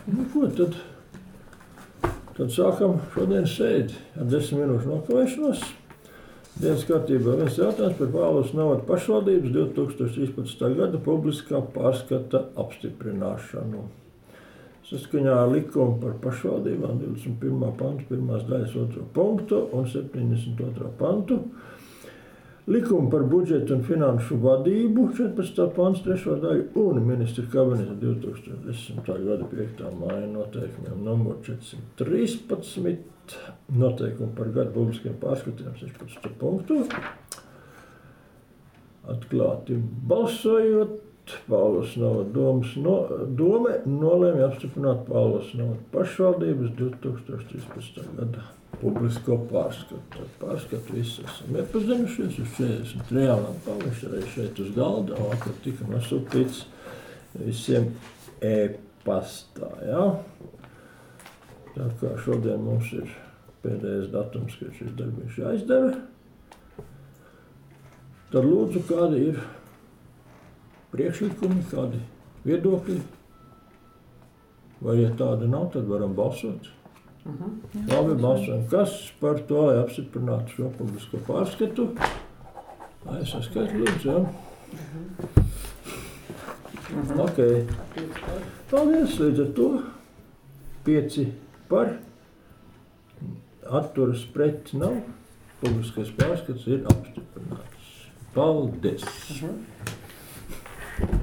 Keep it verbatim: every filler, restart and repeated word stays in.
Nu, ko tad? Tad sākam šodienas sēdi ar desmit minūšu nokavēšanos. Dienas kārtībā viens jautājums par Pāvils novada pašvaldības divi tūkstoši trīspadsmitā gada publiskā pārskata apstiprināšanu. Saskaņā ar likumu par pašvaldībām divdesmit pirmā panta pirmās daļas otro punktu un septiņdesmit otrā pantu. Likumu par budžetu un finanšu vadību četrpadsmitā pants trešo daļu un ministra kabineta divi tūkstoši desmitā gada piektā māja noteikumiem numur četrsimt trīspadsmit. Noteikumi par gadu publiskiem pārskatiem sešpadsmito punktu. Atklāti balsojot, Pāvils novada domas no, dome nolēma apstiprināt Pāvils novada pašvaldības divi tūkstoši trīspadsmitā gada publisko pārskatu. Pārskatu visi esam iepazinušies uz četrdesmit trijām lampām, viņš arī šeit uz galda, un vakar tika nosūtīts visiem e-pastā, jā. Tā kā šodien mums ir pēdējais datums, kad šis darbs jāizdara, tad lūdzu, kādi ir priekšlikumi, kādi viedokļi, vai ja tāda nav, tad varam balsot. Uh-huh. Jā, Labi, balsojam. Kas par to, lai apstiprinātu šo publisko pārskatu? Lai es saskaitu, lūdzu, jā. Uh-huh. Uh-huh. Ok. Paldies, līdz ar to. Pieci par. Atturas pret nav. Publiskais pārskats ir apstiprināts. Paldies. Uh-huh.